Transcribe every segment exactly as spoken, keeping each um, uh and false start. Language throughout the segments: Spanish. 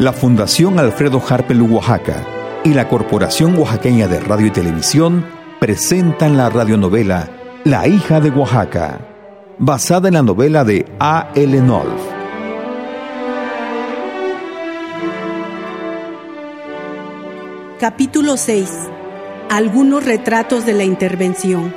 La Fundación Alfredo Harpel Oaxaca y la Corporación Oaxaqueña de Radio y Televisión presentan la radionovela La hija de Oaxaca, basada en la novela de A. L. Nolf. Capítulo seis. Algunos retratos de la intervención.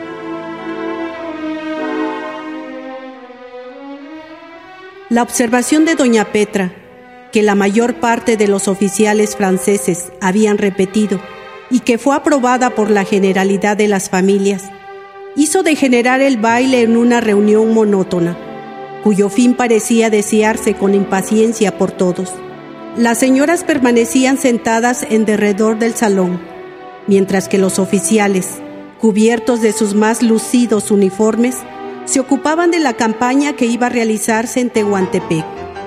La observación de doña Petra, que la mayor parte de los oficiales franceses habían repetido y que fue aprobada por la generalidad de las familias, hizo degenerar el baile en una reunión monótona, cuyo fin parecía desearse con impaciencia por todos. Las señoras permanecían sentadas en derredor del salón, mientras que los oficiales, cubiertos de sus más lucidos uniformes, se ocupaban de la campaña que iba a realizarse en Tehuantepec.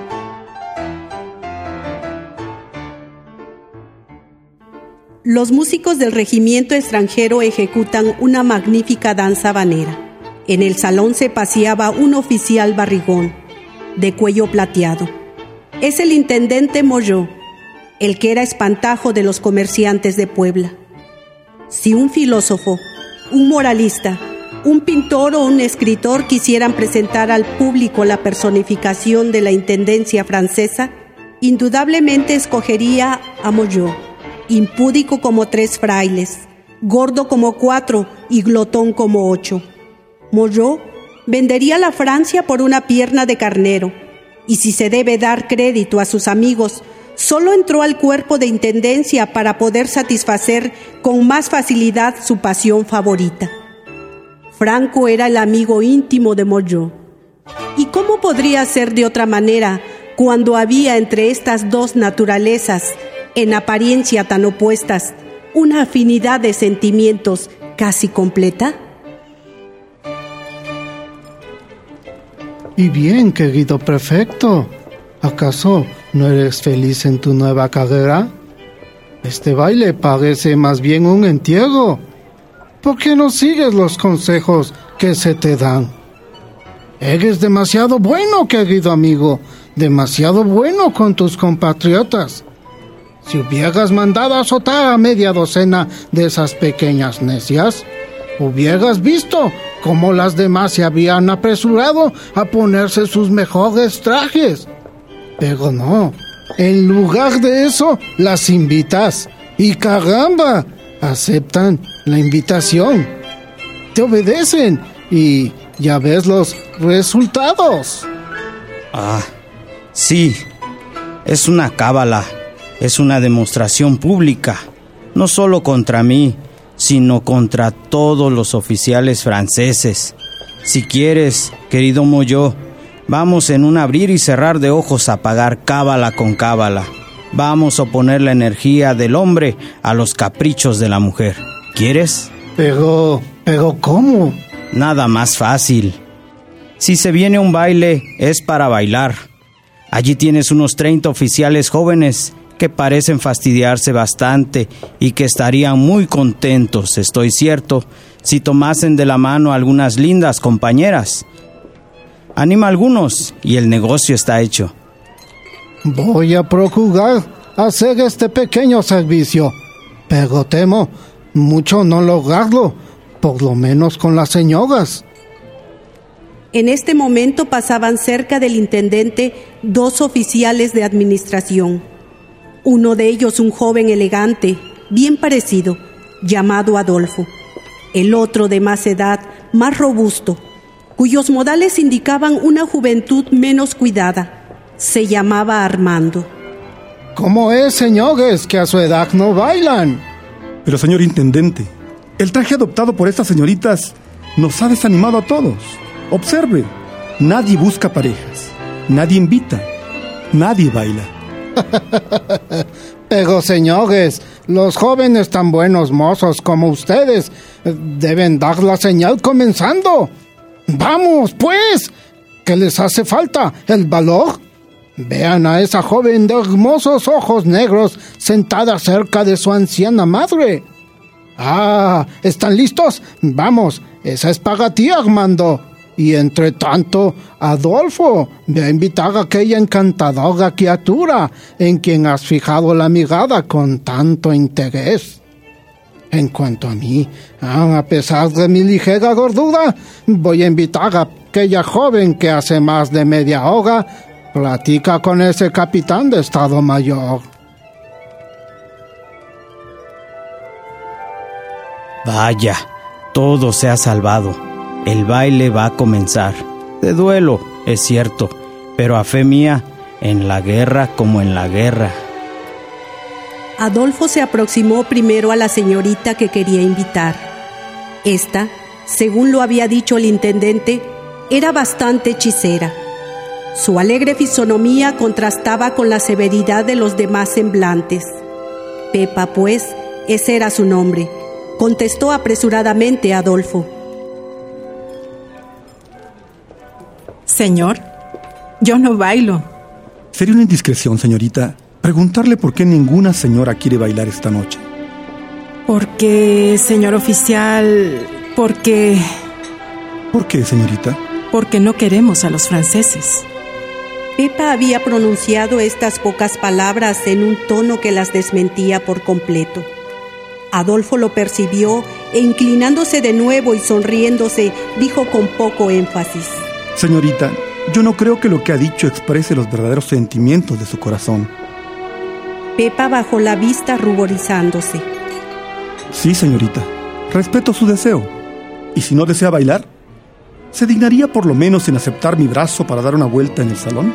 Los músicos del regimiento extranjero ejecutan una magnífica danza habanera. En el salón se paseaba un oficial barrigón, de cuello plateado. Es el intendente Molló, el que era espantajo de los comerciantes de Puebla. Si un filósofo, un moralista, un pintor o un escritor quisieran presentar al público la personificación de la intendencia francesa, indudablemente escogería a Molló, impúdico como tres frailes, gordo como cuatro y glotón como ocho. Molló vendería la Francia por una pierna de carnero, y si se debe dar crédito a sus amigos, solo entró al cuerpo de intendencia para poder satisfacer con más facilidad su pasión favorita. Franco era el amigo íntimo de Molló. ¿Y cómo podría ser de otra manera cuando había entre estas dos naturalezas, en apariencia tan opuestas, una afinidad de sentimientos casi completa? Y bien, querido prefecto, ¿acaso no eres feliz en tu nueva carrera? Este baile parece más bien un entierro. ¿Por qué no sigues los consejos que se te dan? Eres demasiado bueno, querido amigo, demasiado bueno con tus compatriotas. Si hubieras mandado azotar a media docena de esas pequeñas necias, hubieras visto cómo las demás se habían apresurado a ponerse sus mejores trajes. Pero no, en lugar de eso, las invitas. Y caramba, aceptan la invitación, te obedecen y ya ves los resultados. Ah, sí, es una cábala, es una demostración pública, no solo contra mí, sino contra todos los oficiales franceses. Si quieres, querido Molló, vamos en un abrir y cerrar de ojos a pagar cábala con cábala. Vamos a oponer la energía del hombre a los caprichos de la mujer. ¿Quieres? Pero, pero ¿cómo? Nada más fácil. Si se viene un baile, es para bailar. Allí tienes unos treinta oficiales jóvenes que parecen fastidiarse bastante y que estarían muy contentos, estoy cierto, si tomasen de la mano a algunas lindas compañeras. Anima a algunos y el negocio está hecho. Voy a procurar hacer este pequeño servicio, pero temo mucho no lograrlo, por lo menos con las señoras. En este momento pasaban cerca del intendente dos oficiales de administración. Uno de ellos un joven elegante, bien parecido, llamado Adolfo. El otro de más edad, más robusto, cuyos modales indicaban una juventud menos cuidada. Se llamaba Armando. ¿Cómo es, señores, que a su edad no bailan? Pero, señor intendente, el traje adoptado por estas señoritas nos ha desanimado a todos. Observe, nadie busca parejas, nadie invita, nadie baila. Pero, señores, los jóvenes tan buenos mozos como ustedes deben dar la señal comenzando. ¡Vamos, pues! ¿Qué les hace falta? ¿El valor? Vean a esa joven de hermosos ojos negros sentada cerca de su anciana madre. Ah, ¿están listos? Vamos, esa es para ti, Armando. Y entre tanto, Adolfo, ve a invitar a aquella encantadora criatura en quien has fijado la mirada con tanto interés. En cuanto a mí, a pesar de mi ligera gordura, voy a invitar a aquella joven que hace más de media hora platica con ese capitán de Estado Mayor. Vaya, todo se ha salvado. El baile va a comenzar. De duelo, es cierto, pero a fe mía, en la guerra como en la guerra. Adolfo se aproximó primero a la señorita que quería invitar. Esta, según lo había dicho el intendente, era bastante hechicera. Su alegre fisonomía contrastaba con la severidad de los demás semblantes. Pepa, pues, ese era su nombre, contestó apresuradamente Adolfo. Señor, yo no bailo. Sería una indiscreción, señorita, preguntarle por qué ninguna señora quiere bailar esta noche. Porque, señor oficial, porque... ¿Por qué, señorita? Porque no queremos a los franceses. Pepa había pronunciado estas pocas palabras en un tono que las desmentía por completo. Adolfo lo percibió e inclinándose de nuevo y sonriéndose, dijo con poco énfasis: Señorita, yo no creo que lo que ha dicho exprese los verdaderos sentimientos de su corazón. Pepa bajó la vista ruborizándose. Sí, señorita, respeto su deseo. ¿Y si no desea bailar? ¿Se dignaría por lo menos en aceptar mi brazo para dar una vuelta en el salón?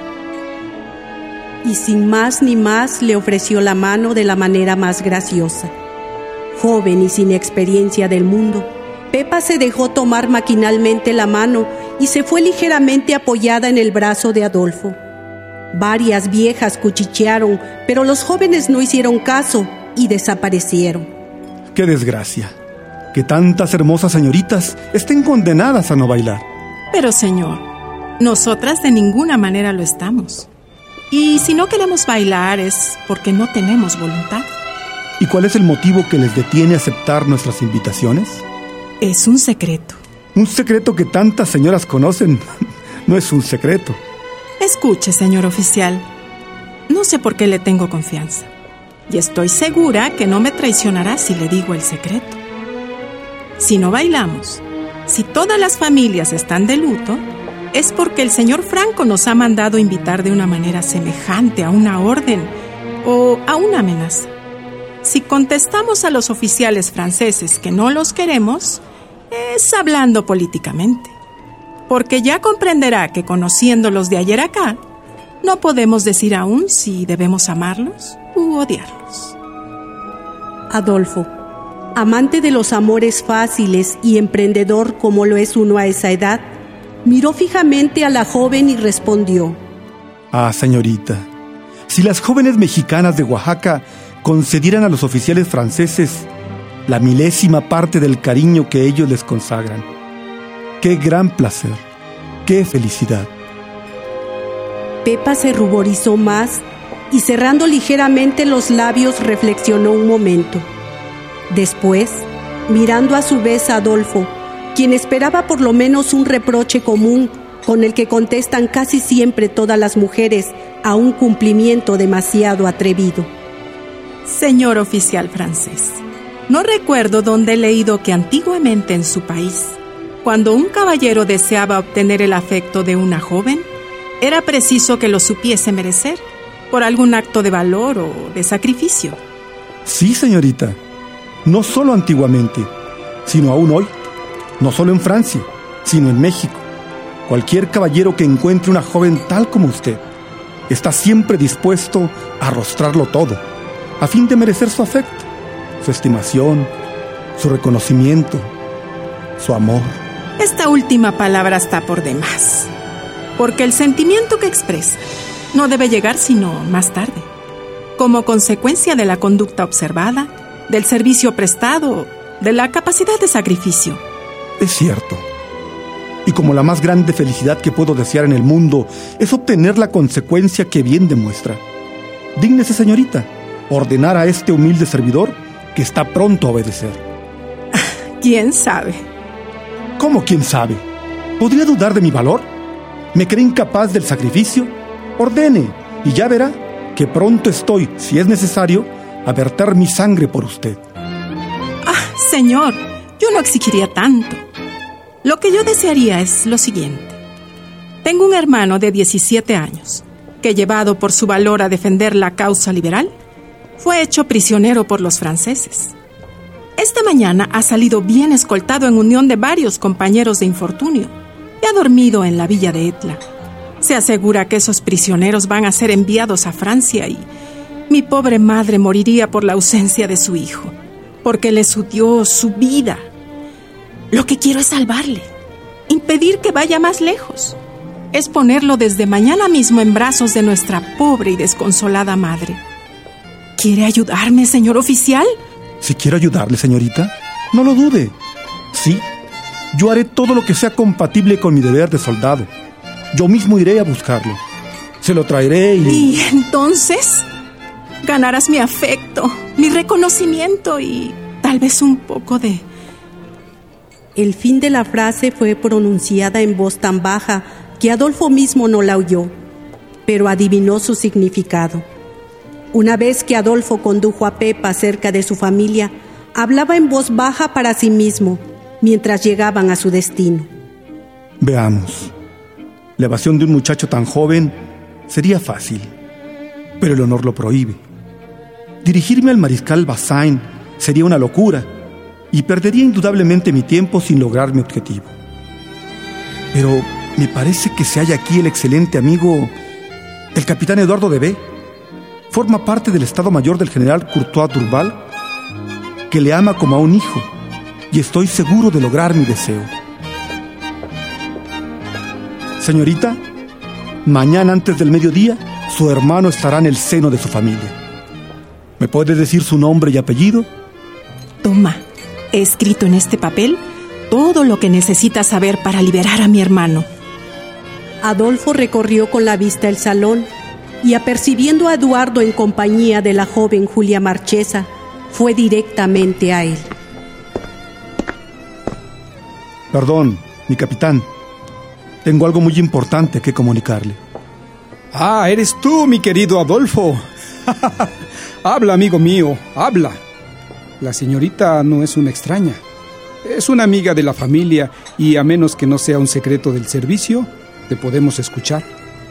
Y sin más ni más le ofreció la mano de la manera más graciosa. Joven y sin experiencia del mundo, Pepa se dejó tomar maquinalmente la mano y se fue ligeramente apoyada en el brazo de Adolfo. Varias viejas cuchichearon, pero los jóvenes no hicieron caso y desaparecieron. ¡Qué desgracia! Que tantas hermosas señoritas estén condenadas a no bailar. Pero, señor, nosotras de ninguna manera lo estamos. Y si no queremos bailar es porque no tenemos voluntad. ¿Y cuál es el motivo que les detiene a aceptar nuestras invitaciones? Es un secreto. Un secreto que tantas señoras conocen. No es un secreto. Escuche, señor oficial. No sé por qué le tengo confianza. Y estoy segura que no me traicionará si le digo el secreto. Si no bailamos, si todas las familias están de luto, es porque el señor Franco nos ha mandado invitar de una manera semejante a una orden o a una amenaza. Si contestamos a los oficiales franceses que no los queremos, es hablando políticamente. Porque ya comprenderá que conociéndolos de ayer acá, no podemos decir aún si debemos amarlos u odiarlos. Adolfo, amante de los amores fáciles y emprendedor como lo es uno a esa edad, miró fijamente a la joven y respondió: Ah, señorita, si las jóvenes mexicanas de Oaxaca concedieran a los oficiales franceses la milésima parte del cariño que ellos les consagran, ¡qué gran placer! ¡Qué felicidad! Pepa se ruborizó más y cerrando ligeramente los labios reflexionó un momento. Después, mirando a su vez a Adolfo, quien esperaba por lo menos un reproche común con el que contestan casi siempre todas las mujeres a un cumplimiento demasiado atrevido. Señor oficial francés, no recuerdo dónde he leído que antiguamente en su país, cuando un caballero deseaba obtener el afecto de una joven, era preciso que lo supiese merecer por algún acto de valor o de sacrificio. Sí, señorita. No solo antiguamente, sino aún hoy. No solo en Francia, sino en México. Cualquier caballero que encuentre una joven tal como usted está siempre dispuesto a arrostrarlo todo, a fin de merecer su afecto, su estimación, su reconocimiento, su amor. Esta última palabra está por demás, porque el sentimiento que expresa no debe llegar sino más tarde, como consecuencia de la conducta observada, del servicio prestado, de la capacidad de sacrificio. Es cierto. Y como la más grande felicidad que puedo desear en el mundo es obtener la consecuencia que bien demuestra. Dígnese, señorita, ordenar a este humilde servidor que está pronto a obedecer. ¿Quién sabe? ¿Cómo quién sabe? ¿Podría dudar de mi valor? ¿Me cree incapaz del sacrificio? Ordene, y ya verá que pronto estoy, si es necesario, a verter mi sangre por usted. Ah, señor, yo no exigiría tanto. Lo que yo desearía es lo siguiente. Tengo un hermano de diecisiete años, que llevado por su valor a defender la causa liberal, fue hecho prisionero por los franceses. Esta mañana ha salido bien escoltado en unión de varios compañeros de infortunio y ha dormido en la villa de Etla. Se asegura que esos prisioneros van a ser enviados a Francia y mi pobre madre moriría por la ausencia de su hijo, porque le dio su vida. Lo que quiero es salvarle, impedir que vaya más lejos. Es ponerlo desde mañana mismo en brazos de nuestra pobre y desconsolada madre. ¿Quiere ayudarme, señor oficial? Si quiero ayudarle, señorita, no lo dude. Sí, yo haré todo lo que sea compatible con mi deber de soldado. Yo mismo iré a buscarlo. Se lo traeré y... Y entonces ganarás mi afecto, mi reconocimiento y tal vez un poco de... El fin de la frase fue pronunciada en voz tan baja que Adolfo mismo no la oyó, pero adivinó su significado. Una vez que Adolfo condujo a Pepa cerca de su familia, hablaba en voz baja para sí mismo, mientras llegaban a su destino. Veamos. La evasión de un muchacho tan joven sería fácil, pero el honor lo prohíbe. Dirigirme al mariscal Bazaine sería una locura y perdería indudablemente mi tiempo sin lograr mi objetivo. Pero me parece que se halla aquí el excelente amigo, el capitán Eduardo de B. Forma parte del Estado Mayor del general Courtois Durbal, que le ama como a un hijo, y estoy seguro de lograr mi deseo. Señorita, mañana antes del mediodía, su hermano estará en el seno de su familia. ¿Me puede decir su nombre y apellido? Toma, he escrito en este papel todo lo que necesitas saber para liberar a mi hermano. Adolfo recorrió con la vista el salón y, apercibiendo a Eduardo en compañía de la joven Julia Marchesa, fue directamente a él. Perdón, mi capitán. Tengo algo muy importante que comunicarle. Ah, eres tú, mi querido Adolfo. Habla, amigo mío, habla. La señorita no es una extraña. Es una amiga de la familia y a menos que no sea un secreto del servicio, te podemos escuchar.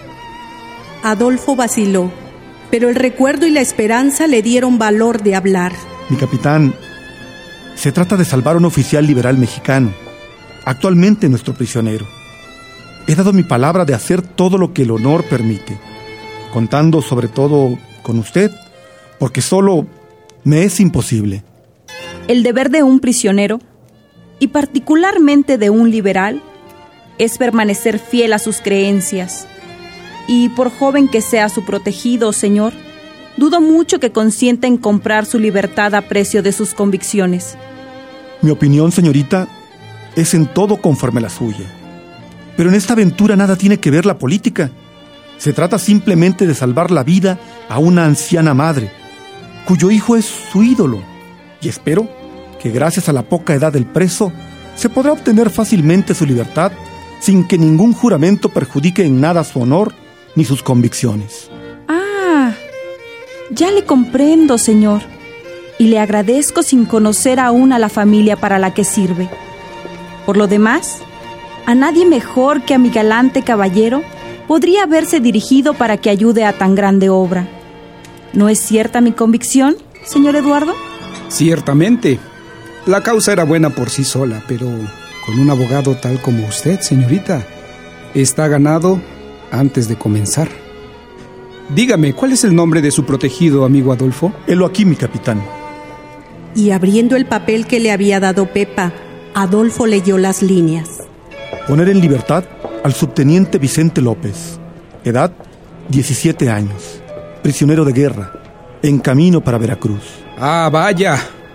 Adolfo vaciló, pero el recuerdo y la esperanza le dieron valor de hablar. Mi capitán, se trata de salvar a un oficial liberal mexicano, actualmente nuestro prisionero. He dado mi palabra de hacer todo lo que el honor permite, contando sobre todo con usted, porque solo me es imposible. El deber de un prisionero, y particularmente de un liberal, es permanecer fiel a sus creencias. Y por joven que sea su protegido, señor, dudo mucho que consienta en comprar su libertad a precio de sus convicciones. Mi opinión, señorita, es en todo conforme a la suya. Pero en esta aventura nada tiene que ver la política. Se trata simplemente de salvar la vida a una anciana madre, cuyo hijo es su ídolo. Y espero que gracias a la poca edad del preso, se podrá obtener fácilmente su libertad sin que ningún juramento perjudique en nada su honor ni sus convicciones. Ah, ya le comprendo, señor, y le agradezco sin conocer aún a la familia para la que sirve. Por lo demás, a nadie mejor que a mi galante caballero podría haberse dirigido para que ayude a tan grande obra. ¿No es cierta mi convicción, señor Eduardo? Ciertamente. La causa era buena por sí sola, pero con un abogado tal como usted, señorita, está ganado antes de comenzar. Dígame, ¿cuál es el nombre de su protegido, amigo Adolfo? Helo aquí, mi capitán. Y abriendo el papel que le había dado Pepa, Adolfo leyó las líneas. Poner en libertad al subteniente Vicente López. Edad, diecisiete años. Prisionero de guerra. En camino para Veracruz. Ah, vaya.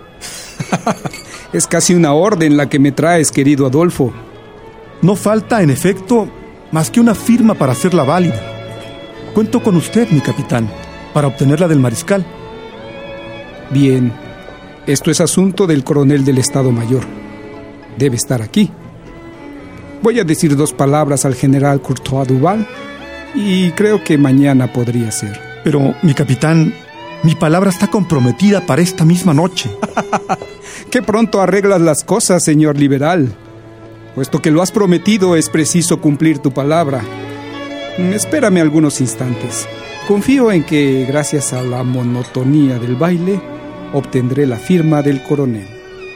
Es casi una orden la que me traes, querido Adolfo. No falta, en efecto, más que una firma para hacerla válida. Cuento con usted, mi capitán, para obtenerla del mariscal. Bien, esto es asunto del coronel del Estado Mayor. Debe estar aquí. Voy a decir dos palabras al general Courtois Duval y creo que mañana podría ser. Pero, mi capitán, mi palabra está comprometida para esta misma noche. Qué pronto arreglas las cosas, señor liberal. Puesto que lo has prometido, es preciso cumplir tu palabra. Espérame algunos instantes. Confío en que, gracias a la monotonía del baile, obtendré la firma del coronel.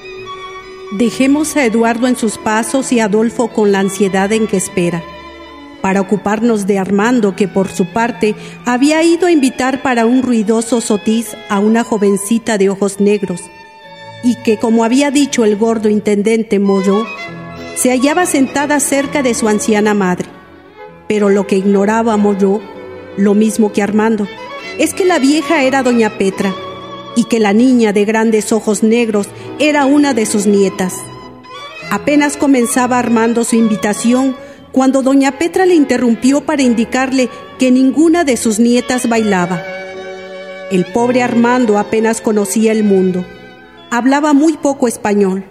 Dejemos a Eduardo en sus pasos y a Adolfo con la ansiedad en que espera, para ocuparnos de Armando, que por su parte había ido a invitar para un ruidoso sotiz a una jovencita de ojos negros, y que, como había dicho el gordo intendente Moreau, se hallaba sentada cerca de su anciana madre. Pero lo que ignoraba Moreau, lo mismo que Armando, es que la vieja era doña Petra, y que la niña de grandes ojos negros era una de sus nietas. Apenas comenzaba Armando su invitación cuando doña Petra le interrumpió para indicarle que ninguna de sus nietas bailaba. El pobre Armando apenas conocía el mundo. Hablaba muy poco español.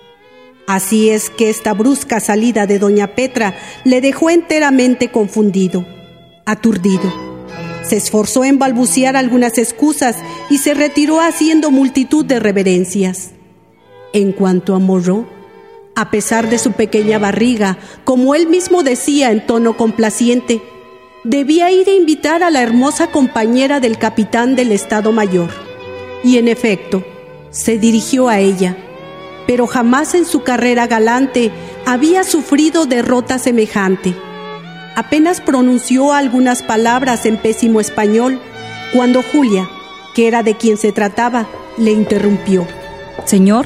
Así es que esta brusca salida de doña Petra le dejó enteramente confundido, aturdido. Se esforzó en balbucear algunas excusas y se retiró haciendo multitud de reverencias. En cuanto a Moreau, a pesar de su pequeña barriga, como él mismo decía en tono complaciente, debía ir a invitar a la hermosa compañera del capitán del Estado Mayor. Y en efecto, se dirigió a ella, pero jamás en su carrera galante había sufrido derrota semejante. Apenas pronunció algunas palabras en pésimo español, cuando Julia, que era de quien se trataba, le interrumpió. Señor,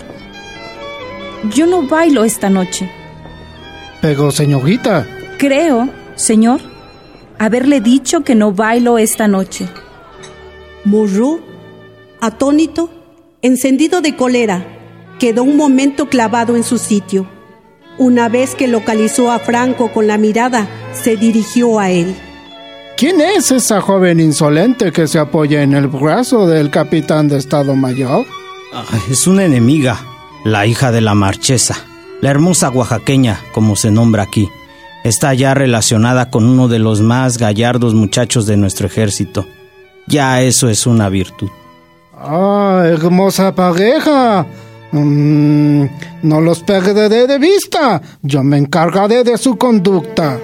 yo no bailo esta noche. Pero, señorita... Creo, señor, haberle dicho que no bailo esta noche. Moreau, atónito, encendido de cólera, quedó un momento clavado en su sitio. Una vez que localizó a Franco con la mirada, se dirigió a él. ¿Quién es esa joven insolente que se apoya en el brazo del capitán de Estado Mayor? Ah, es una enemiga, la hija de la marchesa, la hermosa oaxaqueña, como se nombra aquí. Está ya relacionada con uno de los más gallardos muchachos de nuestro ejército. Ya eso es una virtud. ¡Ah, hermosa pareja! Mm, no los perderé de vista. Yo me encargaré de su conducta.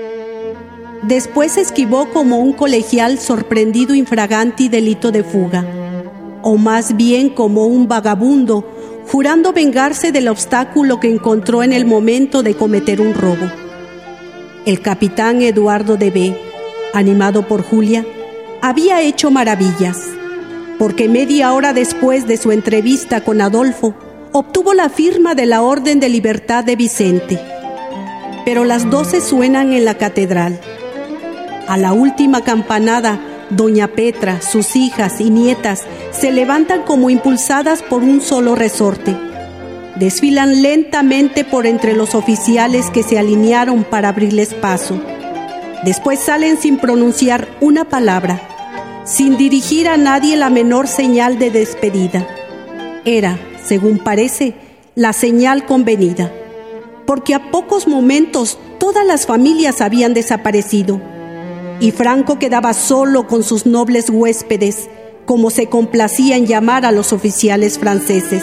Después se esquivó como un colegial sorprendido infraganti delito de fuga, o más bien como un vagabundo, jurando vengarse del obstáculo que encontró en el momento de cometer un robo. El capitán Eduardo de B, animado por Julia, había hecho maravillas, porque media hora después de su entrevista con Adolfo, obtuvo la firma de la Orden de Libertad de Vicente. Pero las doce suenan en la catedral. A la última campanada, doña Petra, sus hijas y nietas se levantan como impulsadas por un solo resorte. Desfilan lentamente por entre los oficiales que se alinearon para abrirles paso. Después salen sin pronunciar una palabra, sin dirigir a nadie la menor señal de despedida. Era, según parece, la señal convenida, porque a pocos momentos todas las familias habían desaparecido, y Franco quedaba solo con sus nobles huéspedes, como se complacía en llamar a los oficiales franceses.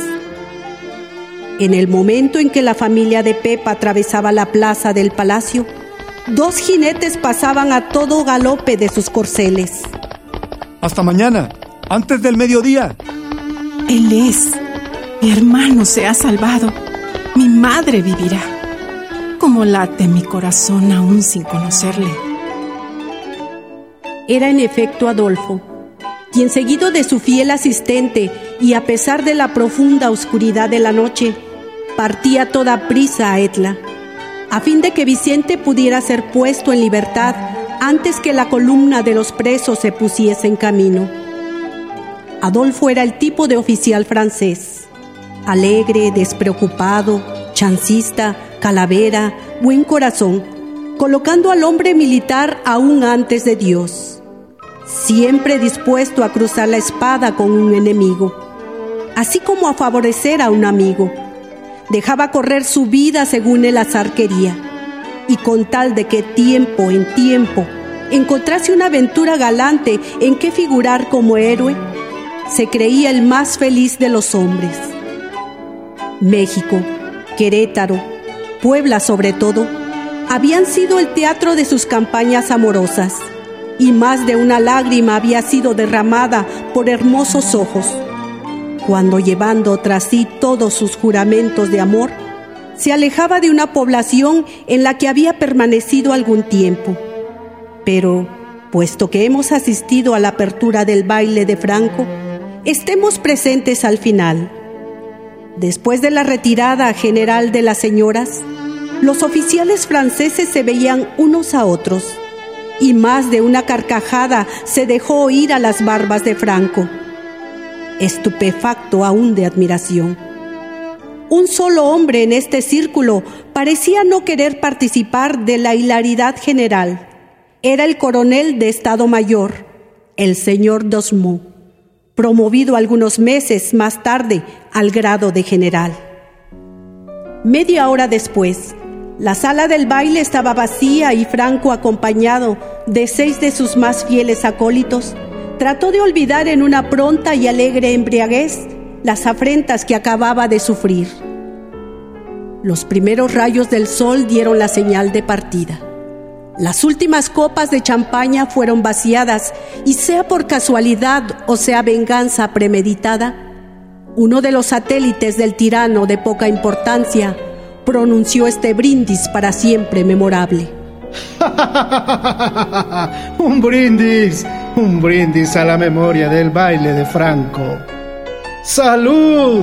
En el momento en que la familia de Pepa atravesaba la plaza del palacio, dos jinetes pasaban a todo galope de sus corceles. Hasta mañana, antes del mediodía. Él es. Mi hermano se ha salvado. Mi madre vivirá. Como late mi corazón aún sin conocerle. Era en efecto Adolfo, quien, seguido de su fiel asistente y a pesar de la profunda oscuridad de la noche, partía a toda prisa a Etla, a fin de que Vicente pudiera ser puesto en libertad antes que la columna de los presos se pusiese en camino. Adolfo era el tipo de oficial francés, alegre, despreocupado, chancista, calavera, buen corazón, colocando al hombre militar aún antes de Dios, siempre dispuesto a cruzar la espada con un enemigo, así como a favorecer a un amigo. Dejaba correr su vida según el azar quería, y con tal de que tiempo en tiempo encontrase una aventura galante en que figurar como héroe, se creía el más feliz de los hombres. México, Querétaro, Puebla sobre todo, habían sido el teatro de sus campañas amorosas, y más de una lágrima había sido derramada por hermosos ojos, cuando, llevando tras sí todos sus juramentos de amor, se alejaba de una población en la que había permanecido algún tiempo. Pero, puesto que hemos asistido a la apertura del baile de Franco, estemos presentes al final. Después de la retirada general de las señoras, los oficiales franceses se veían unos a otros, y más de una carcajada se dejó oír a las barbas de Franco, estupefacto aún de admiración. Un solo hombre en este círculo parecía no querer participar de la hilaridad general. Era el coronel de Estado Mayor, el señor Dosmont, promovido algunos meses más tarde al grado de general. Media hora después, la sala del baile estaba vacía y Franco, acompañado de seis de sus más fieles acólitos, trató de olvidar en una pronta y alegre embriaguez las afrentas que acababa de sufrir. Los primeros rayos del sol dieron la señal de partida. Las últimas copas de champaña fueron vaciadas y, sea por casualidad o sea venganza premeditada, uno de los satélites del tirano de poca importancia pronunció este brindis para siempre memorable. Un brindis, un brindis a la memoria del baile de Franco. ¡Salud!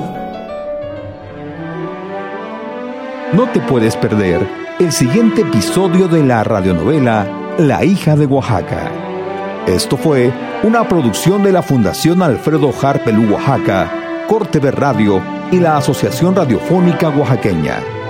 No te puedes perder el siguiente episodio de la radionovela La hija de Oaxaca. Esto fue una producción de la Fundación Alfredo Harpelú Oaxaca, Corte de Radio y la Asociación Radiofónica Oaxaqueña.